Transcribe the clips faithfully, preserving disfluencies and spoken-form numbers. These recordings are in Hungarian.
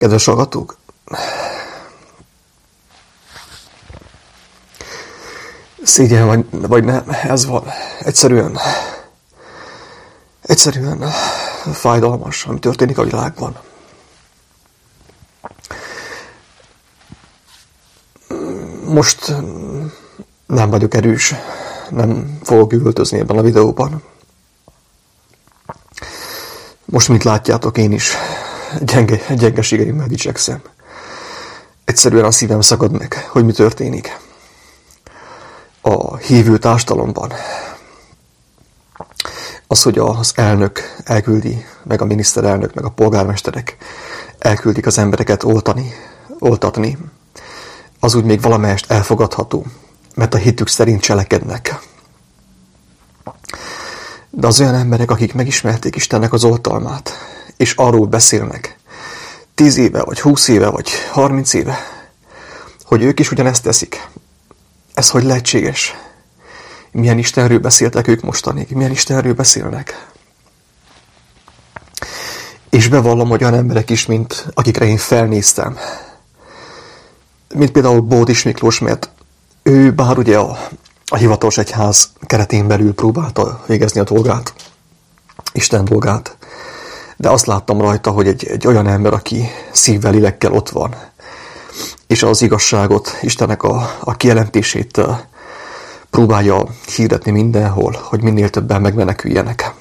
Kedves hallgatók, szégyen vagy, vagy nem, ez van. Egyszerűen, egyszerűen fájdalmas, ami történik a világban. Most nem vagyok erős, nem fogok üvöltözni ebben a videóban. Most, mint látjátok, én is gyenge, gyengeségeimmel dicsekszem. Egyszerűen a szívem szakad meg, hogy mi történik a hívő társadalomban. Az, hogy az elnök elküldi, meg a miniszterelnök, meg a polgármesterek elküldik az embereket oltani, oltatni, az úgy még valamelyest elfogadható, mert a hitük szerint cselekednek. De az olyan emberek, akik megismerték Istennek az oltalmát, és arról beszélnek, tíz éve, vagy húsz éve, vagy harminc éve, hogy ők is ugyanezt teszik. Ez hogy lehetséges? Milyen Istenről beszéltek ők mostanig? Milyen Istenről beszélnek? És bevallom, hogy olyan emberek is, mint akikre én felnéztem. Mint például Bódis Miklós, mert ő bár ugye a, a hivatalos egyház keretén belül próbálta végezni a dolgát, Isten dolgát, de azt láttam rajta, hogy egy, egy olyan ember, aki szívvel, lélekkel ott van, és az igazságot, Istennek a, a kijelentését próbálja hirdetni mindenhol, hogy minél többen megmeneküljenek.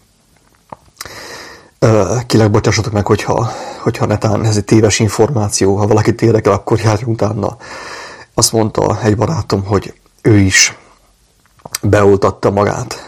Kérlek, bocsássatok meg, hogyha, hogyha netán ez egy téves információ, ha valakit érdekel, akkor járjunk utána. Azt mondta egy barátom, hogy ő is beoltatta magát.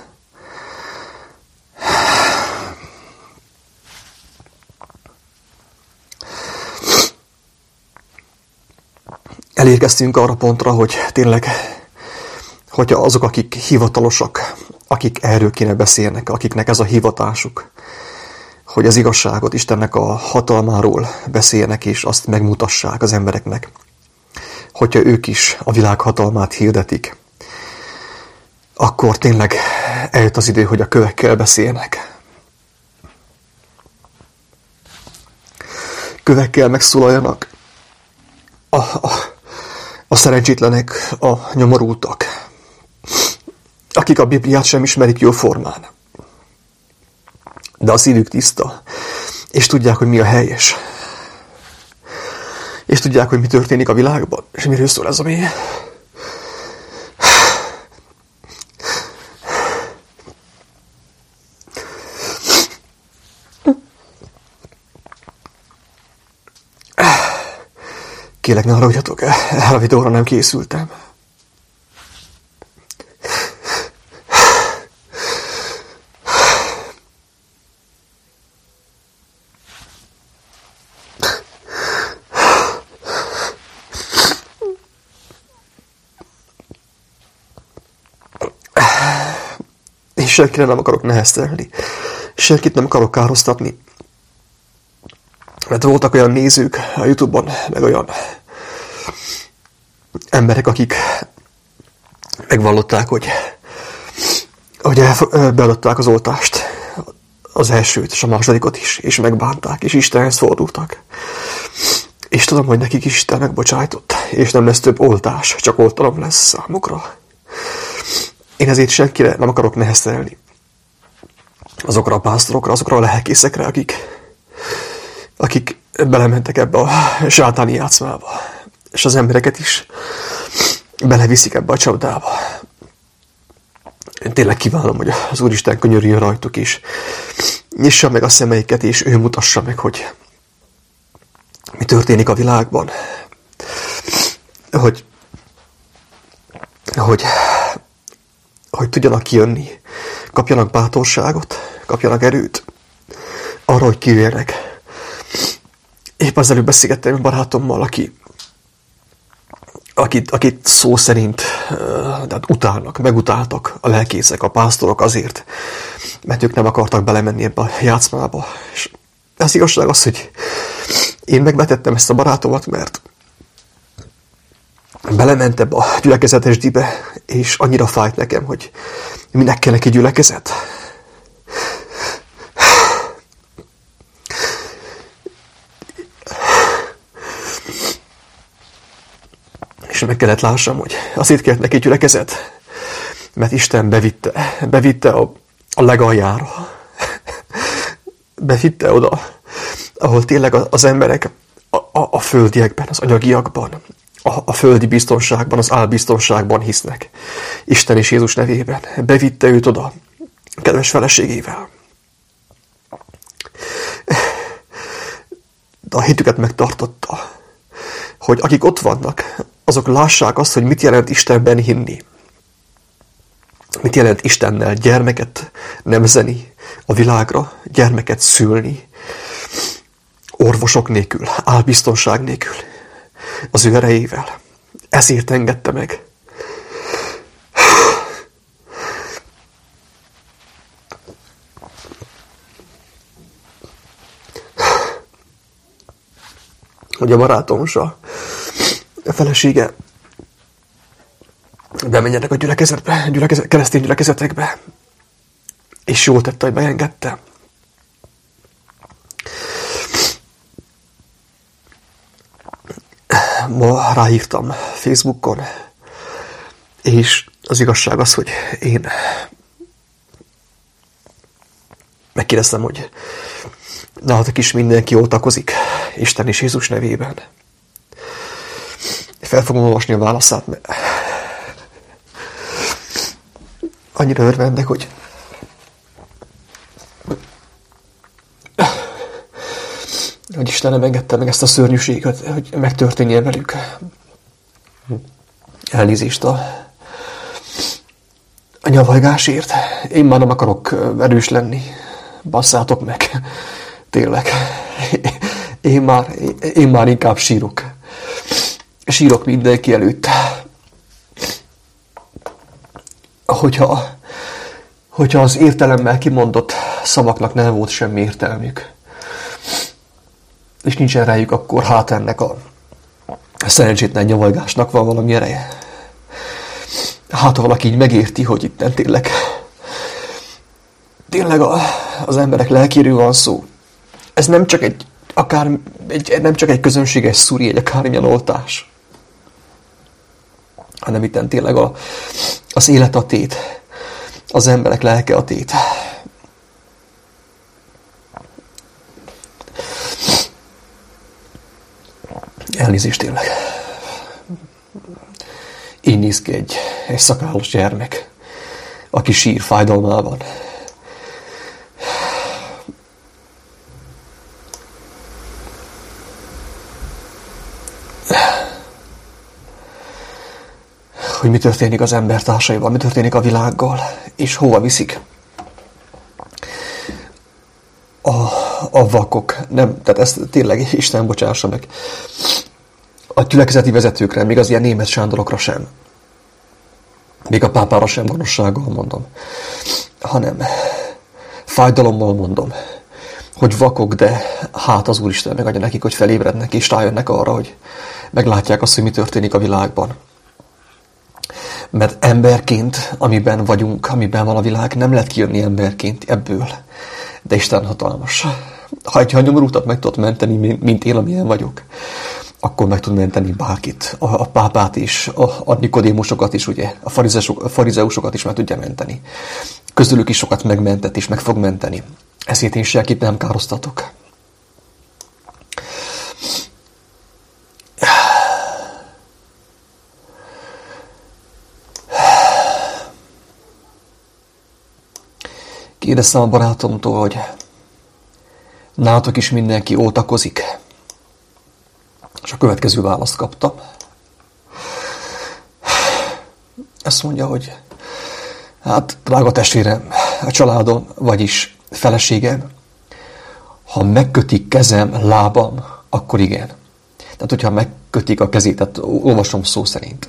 Elérkeztünk arra pontra, hogy tényleg, hogyha azok, akik hivatalosak, akik erről kéne beszélnek, akiknek ez a hivatásuk, hogy az igazságot, Istennek a hatalmáról beszéljenek, és azt megmutassák az embereknek, hogyha ők is a világ hatalmát hirdetik, akkor tényleg eljött az idő, hogy a kövekkel beszéljenek. Kövekkel megszólaljanak a, a, a szerencsétlenek, a nyomorultak, akik a Bibliát sem ismerik jó formán, de a szívük tiszta, és tudják, hogy mi a helyes. És tudják, hogy mi történik a világban, és miről szól ez a mi. Kérlek, ne haragudjatok, erre a videóra nem készültem. És senkire nem akarok neheztelni. Senkit nem akarok károsztatni. Mert voltak olyan nézők a YouTube-on, meg olyan emberek, akik megvallották, hogy, hogy beadották az oltást, az elsőt és a másodikot is, és megbánták, és Istenhez fordultak. És tudom, hogy nekik is Isten megbocsájtott, és nem lesz több oltás, csak oltalom lesz számukra. Én ezért senkire nem akarok neheztelni. Azokra a pásztorokra, azokra a lelkészekre, akik, akik belementek ebbe a sátáni játszmába, és az embereket is beleviszik ebbe a csapdába. Én tényleg kívánom, hogy az Úristen könyörüljön rajtuk is. Nyissa meg a szemeiket, és ő mutassa meg, hogy mi történik a világban. Hogy, hogy, hogy tudjanak kijönni, kapjanak bátorságot, kapjanak erőt arra, hogy kijöjjenek. Épp az előbb beszélgettem egy barátommal, aki, akit, akit szó szerint uh, utálnak, megutáltak a lelkészek, a pásztorok azért, mert ők nem akartak belemenni ebbe a játszmába. És az igazság az, hogy én megvetettem ezt a barátomat, mert belement ebbe a gyülekezetes dibe, és annyira fájt nekem, hogy minek kell neki gyülekezet. és meg kellett lássam, hogy azért kért neki gyülekezet, mert Isten bevitte, bevitte a, a legaljára. Bevitte oda, ahol tényleg az emberek a, a, a földiekben, az anyagiakban, a, a földi biztonságban, az álbiztonságban hisznek. Isten és Jézus nevében. Bevitte őt oda, kedves feleségével. De a hitüket megtartotta, hogy akik ott vannak, azok lássák azt, hogy mit jelent Istenben hinni. Mit jelent Istennel gyermeket nemzeni a világra, gyermeket szülni, orvosok nélkül, álbiztonság nélkül, az ő erejével. Ezért engedte meg. Hogy a barátom és a felesége bemenjenek a gyülekezetbe, gyülekezet, keresztény gyülekezetekbe, és jól tette, hogy beengedte. Ma ráírtam Facebookon, és az igazság az, hogy én megkérdeztem, hogy nálatok is mindenki oltakozik Isten és Jézus nevében. Fel fogom olvasni a válaszát, mert annyira örvendek, hogy hogy Isten nem engedte meg ezt a szörnyűséget, hogy megtörténjen velük. Elnézést a, a nyavajgásért. Én már nem akarok erős lenni. Basszátok meg. Tényleg. Én már, én már inkább sírok. Sírok mindenki előtt. Hogyha, hogyha az értelemmel kimondott szavaknak nem volt semmi értelmük, és nincsen rájuk, akkor hát ennek a szerencsétlen nyavajgásnak van valami ereje. Hát ha valaki így megérti, hogy itt nem tényleg, tényleg a, az emberek lelkéről van szó. Ez nem csak egy, akár, egy, nem csak egy közönséges szuri, egy akármilyen oltás, hanem itt tényleg a, az élet a tét, az emberek lelke a tét. Elnézést tényleg. Így néz ki egy, egy szakállas gyermek, aki sír fájdalmában. Hogy mi történik az embertársaival, mi történik a világgal, és hova viszik. A, a vakok, nem, tehát ezt tényleg Isten bocsássa meg. A gyülekezeti vezetőkre, még az ilyen német sándorokra sem. Még a pápára sem gonoszsággal mondom. Hanem fájdalommal mondom, hogy vakok, de hát az Úristen megadja nekik, hogy felébrednek, és rájönnek arra, hogy meglátják azt, hogy mi történik a világban. Mert emberként, amiben vagyunk, amiben van a világ, nem lehet kijönni emberként ebből. De Isten hatalmas. Ha egy nyomorultat meg tudod menteni, mint én, amilyen vagyok, akkor meg tud menteni bárkit. A, a pápát is, a, a Nikodémusokat is, ugye, a, a farizeusokat is meg tudja menteni. Közülük is sokat megmentett és meg fog menteni. Ezért én senkit nem károztatok. Kérdeztem a barátomtól, hogy nálatok is mindenki oltakozik. És a következő választ kaptam. Ezt mondja, hogy hát, drága testvérem, a családom, vagyis feleségem, ha megkötik kezem, lábam, akkor igen. Tehát, hogyha megkötik a kezét, tehát olvasom szó szerint.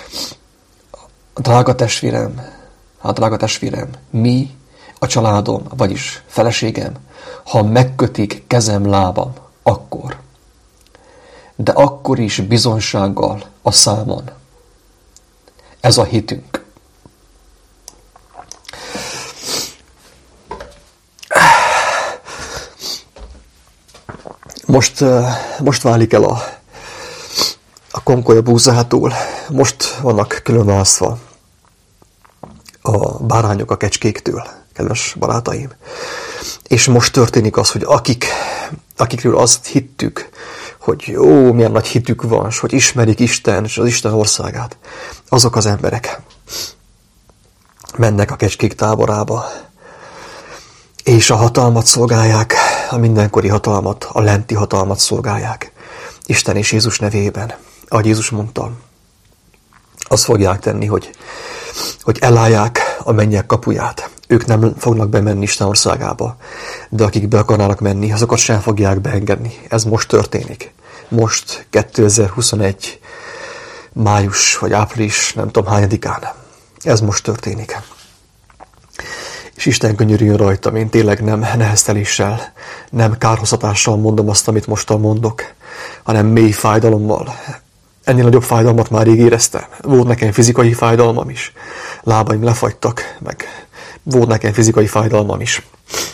Drága testvérem, hát drága testvérem, mi, a családom, vagyis feleségem, ha megkötik kezem, lábam, akkor. De akkor is bizonysággal a számon. Ez a hitünk. Most, most válik el a, a Konkolya búzától most vannak különválasztva a bárányok a kecskéktől, kedves barátaim. És most történik az, hogy akik, akikről azt hittük, hogy ó, milyen nagy hitük van, hogy ismerik Isten és az Isten országát, azok az emberek mennek a kecskék táborába, és a hatalmat szolgálják, a mindenkori hatalmat, a lenti hatalmat szolgálják. Isten és Jézus nevében, ahogy Jézus mondta, azt fogják tenni, hogy, hogy elállják a mennyek kapuját. Ők nem fognak bemenni Isten országába, de akik be akarnának menni, azokat sem fogják beengedni. Ez most történik. Most kétezer-huszonegy május vagy április, nem tudom hányadikán. Ez most történik. És Isten könyörüljön rajtam, én tényleg nem nehezteléssel, nem kárhoztatással mondom azt, amit mostan mondok, hanem mély fájdalommal. Ennél nagyobb fájdalmat már rég éreztem. Volt nekem fizikai fájdalmam is. Lábaim lefagytak, meg volt nekem fizikai fájdalmam is.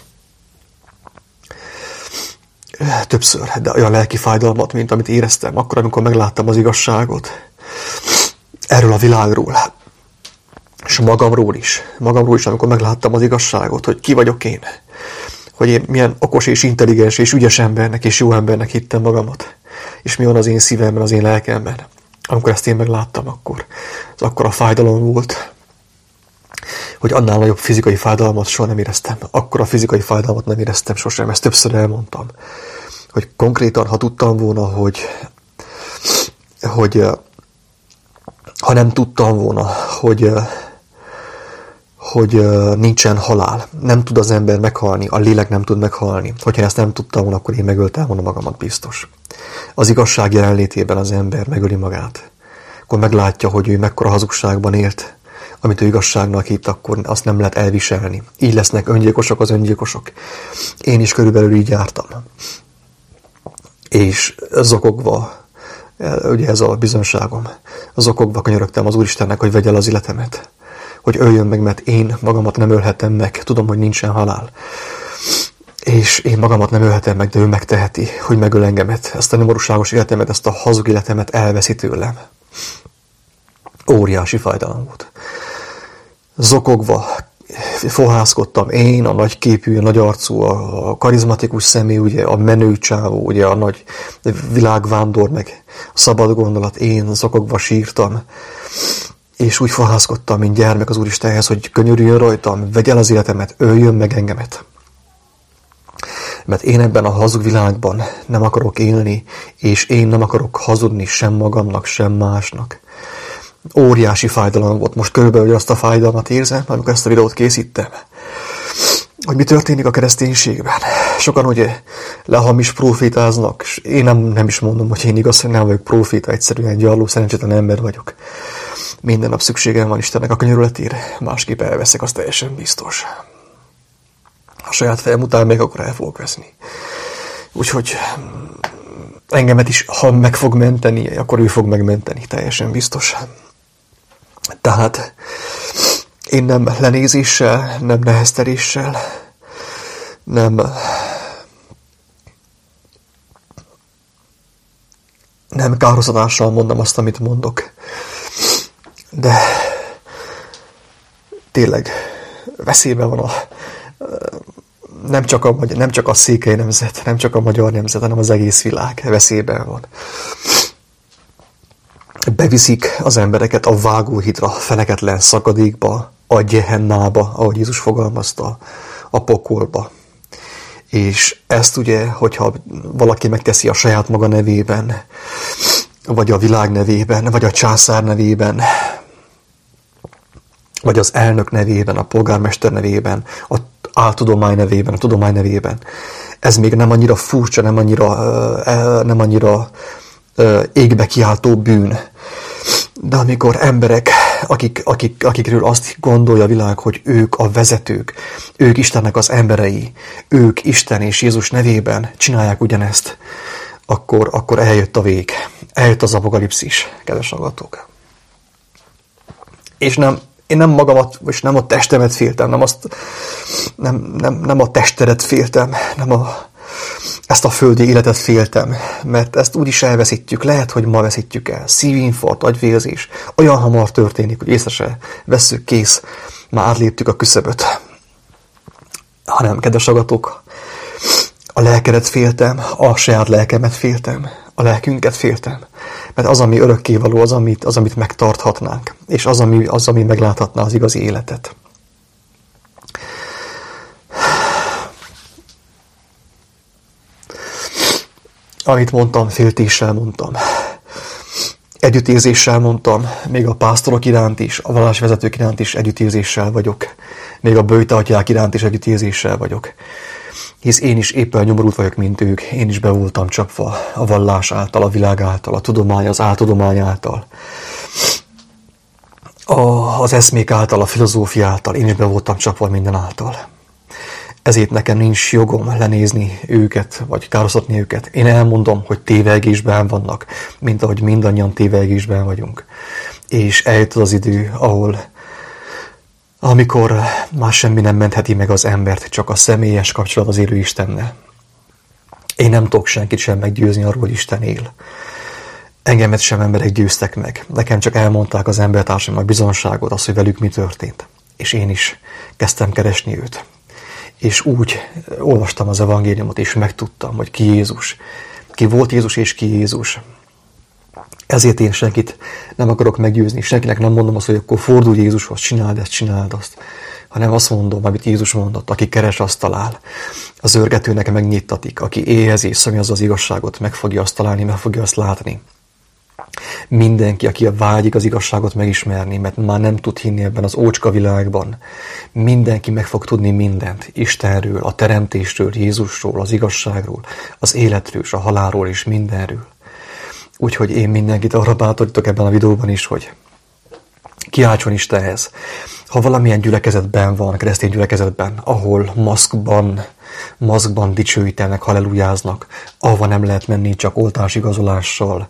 Többször, de olyan lelki fájdalmat, mint amit éreztem, akkor, amikor megláttam az igazságot. Erről a világról. És magamról is. Magamról is, amikor megláttam az igazságot, hogy ki vagyok én. Hogy én milyen okos és intelligens és ügyes embernek és jó embernek hittem magamat. És mi van az én szívemben, az én lelkemben. Amikor ezt én megláttam, akkor az akkora fájdalom volt, hogy annál nagyobb fizikai fájdalmat soha nem éreztem. Akkora fizikai fájdalmat nem éreztem sosem, ezt többször elmondtam. Hogy konkrétan, ha tudtam volna, hogy, hogy ha nem tudtam volna, hogy, hogy nincsen halál, nem tud az ember meghalni, a lélek nem tud meghalni. Hogyha ezt nem tudtam volna, akkor én megöltem volna magamat biztos. Az igazság jelenlétében az ember megöli magát. Akkor meglátja, hogy ő mekkora hazugságban élt, amit ő igazságnak hitt, akkor azt nem lehet elviselni. Így lesznek öngyilkosok az öngyilkosok. Én is körülbelül így jártam. És zokogva, ugye ez a bizonságom, zokogva könyörögtem az Úristennek, hogy vegye el az életemet. Hogy öljön meg, mert én magamat nem ölhetem meg. Tudom, hogy nincsen halál. És én magamat nem ölhetem meg, de ő megteheti, hogy megöl engemet. Ezt a nyomorúságos életemet, ezt a hazug életemet elveszi tőlem. Óriási fájdalom volt. Zokogva fohászkodtam én, a nagy képű, a nagy arcú, a karizmatikus személy, ugye, a menő csávó, ugye, a nagy világvándor, meg a szabad gondolat, én zokogva sírtam, és úgy fohászkodtam, mint gyermek az Úristenhez, hogy könyörüljön rajtam, vegye el az életemet, öljön meg engemet. Mert én ebben a hazug világban nem akarok élni, és én nem akarok hazudni sem magamnak, sem másnak. Óriási fájdalom volt. Most körülbelül azt a fájdalmat érzem, amikor ezt a videót készítem. Hogy mi történik a kereszténységben. Sokan ugye lehamis profétáznak, és én nem, nem is mondom, hogy én igaz, hogy nem vagyok proféta, egyszerűen gyarló, szerencsétlen ember vagyok. Minden nap szükségem van Istennek a könyörületére, másképp elveszek, az teljesen biztos. A saját fejem után még akkor el fogok veszni. Úgyhogy engemet is, ha meg fog menteni, akkor ő fog megmenteni, teljesen biztos. Tehát én nem lenézéssel, nem nehezteléssel, nem, nem kárhoztatással mondom azt, amit mondok. De tényleg veszélyben van a, nem csak a, nem csak a székely nemzet, nem csak a magyar nemzet, hanem az egész világ veszélyben van. Beviszik az embereket a vágóhidra, feneketlen szakadékba, a gyehennába, ahogy Jézus fogalmazta, a pokolba. És ezt ugye, hogyha valaki megteszi a saját maga nevében, vagy a világ nevében, vagy a császár nevében, vagy az elnök nevében, a polgármester nevében, a áltudomány nevében, a tudomány nevében. Ez még nem annyira furcsa, nem annyira, nem annyira égbe kiáltó bűn. De amikor emberek, akik, akik, akikről azt gondolja a világ, hogy ők a vezetők, ők Istennek az emberei, ők Isten és Jézus nevében csinálják ugyanezt, akkor, akkor eljött a vég. Eljött az apokalipszis, kedves hallgatók. És nem, Én nem magamat, és nem a testemet féltem, nem, azt, nem, nem, nem a testedet féltem, nem a, ezt a földi életet féltem, mert ezt úgyis elveszítjük, lehet, hogy ma veszítjük el. Szívinfarkt, agyvérzés, olyan hamar történik, hogy észre se vesszük, kész, már átléptük a küszöböt. Hanem, kedves agatok, a lelkedet féltem, a saját lelkemet féltem, a lelkünket féltem. Mert az, ami örökkévaló, az, amit, az, amit megtarthatnánk, és az ami, az, ami megláthatná az igazi életet. Amit mondtam, féltéssel mondtam. Együttérzéssel mondtam, még a pásztorok iránt is, a vallásvezetők iránt is együttérzéssel vagyok. Még a böjtatyák iránt is együttérzéssel vagyok. Hisz én is éppen nyomorult vagyok, mint ők. Én is be voltam csapva a vallás által, a világ által, a tudomány, az áltudomány által. A, az eszmék által, a filozófia által. Én is be voltam csapva minden által. Ezért nekem nincs jogom lenézni őket, vagy károsztatni őket. Én elmondom, hogy tévegésben vannak, mint ahogy mindannyian tévegésben vagyunk. És eljött az idő, ahol amikor már semmi nem mentheti meg az embert, csak a személyes kapcsolat az élő Istennel. Én nem tudok senkit sem meggyőzni arról, hogy Isten él. Engemet sem emberek győztek meg. Nekem csak elmondták az embertársaimnak bizonságot, az, hogy velük mi történt. És én is kezdtem keresni őt. És úgy olvastam az evangéliumot, és megtudtam, hogy ki Jézus. Ki volt Jézus, és ki Jézus. Ezért én senkit nem akarok meggyőzni, senkinek nem mondom azt, hogy akkor fordulj Jézushoz, csináld ezt, csináld azt, hanem azt mondom, amit Jézus mondott, aki keres, azt talál. Az őrgetőnek megnyitatik, aki éhezi és szomjazza az igazságot, meg fogja azt találni, meg fogja azt látni. Mindenki, aki vágyik az igazságot megismerni, mert már nem tud hinni ebben az ócska világban, mindenki meg fog tudni mindent Istenről, a teremtésről, Jézusról, az igazságról, az életről, a halálról és mindenről. Úgyhogy én mindenkit arra bátorítok ebben a videóban is, hogy kiáltson Istenhez. Ha valamilyen gyülekezetben van, keresztény gyülekezetben, ahol maszkban, maszkban dicsőítenek, hallelujáznak, ahova nem lehet menni csak oltásigazolással,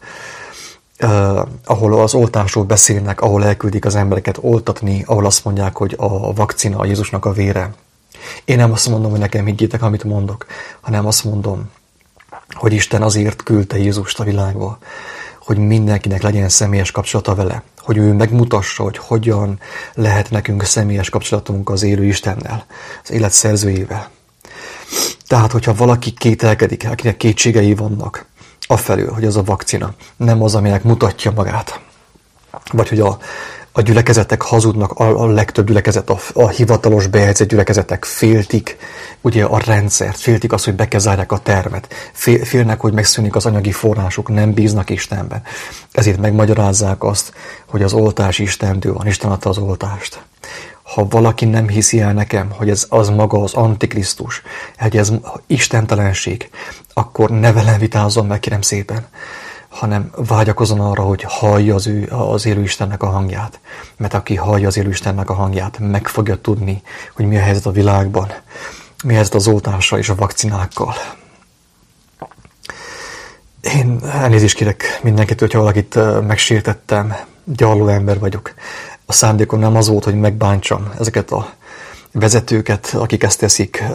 Uh, ahol az oltásról beszélnek, ahol elküldik az embereket oltatni, ahol azt mondják, hogy a vakcina a Jézusnak a vére. Én nem azt mondom, hogy nekem higgyétek, amit mondok, hanem azt mondom, hogy Isten azért küldte Jézust a világba, hogy mindenkinek legyen személyes kapcsolata vele, hogy ő megmutassa, hogy hogyan lehet nekünk személyes kapcsolatunk az élő Istennel, az élet szerzőjével. Tehát, hogyha valaki kételkedik, akinek kétségei vannak, afelől, hogy az a vakcina nem az, aminek mutatja magát. Vagy hogy a, a gyülekezetek hazudnak, a, a legtöbb gyülekezet, a, a hivatalos bejegyzett gyülekezetek féltik ugye a rendszert, féltik azt, hogy bekezárják a termet, fél, félnek, hogy megszűnik az anyagi forrásuk, nem bíznak Istenben. Ezért megmagyarázzák azt, hogy az oltás Istentől van, Isten adta az oltást. Ha valaki nem hiszi el nekem, hogy ez az maga az Antikrisztus, hogy ez istentelenség, akkor ne velem vitázzon meg, kérem szépen, hanem vágyakozzon arra, hogy hallja az, ő, az élő Istennek a hangját. Mert aki hallja az élő Istennek a hangját, meg fogja tudni, hogy mi a helyzet a világban, mi a helyzet az oltással és a vakcinákkal. Én elnézést kérek mindenkitől, hogyha valakit megsértettem, gyarló ember vagyok. A szándékom nem az volt, hogy megbántsam ezeket a vezetőket, akik ezt teszik,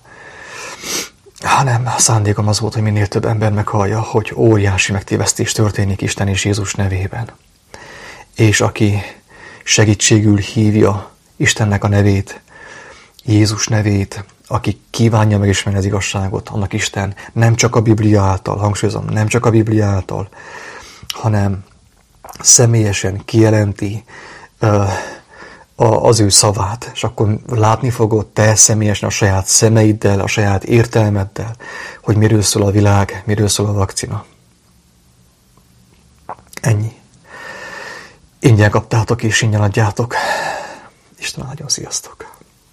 hanem a szándékom az volt, hogy minél több ember meghallja, hogy óriási megtévesztés történik Isten és Jézus nevében. És aki segítségül hívja Istennek a nevét, Jézus nevét, aki kívánja megismerni az igazságot, annak Isten nem csak a Biblia által, hangsúlyozom, nem csak a Biblia által, hanem személyesen kijelenti az ő szavát, és akkor látni fogod te személyesen a saját szemeiddel, a saját értelmeddel, hogy miről szól a világ, miről szól a vakcina. Ennyi. Ingyen kaptátok és ingyen adjátok. Isten áldjon, sziasztok!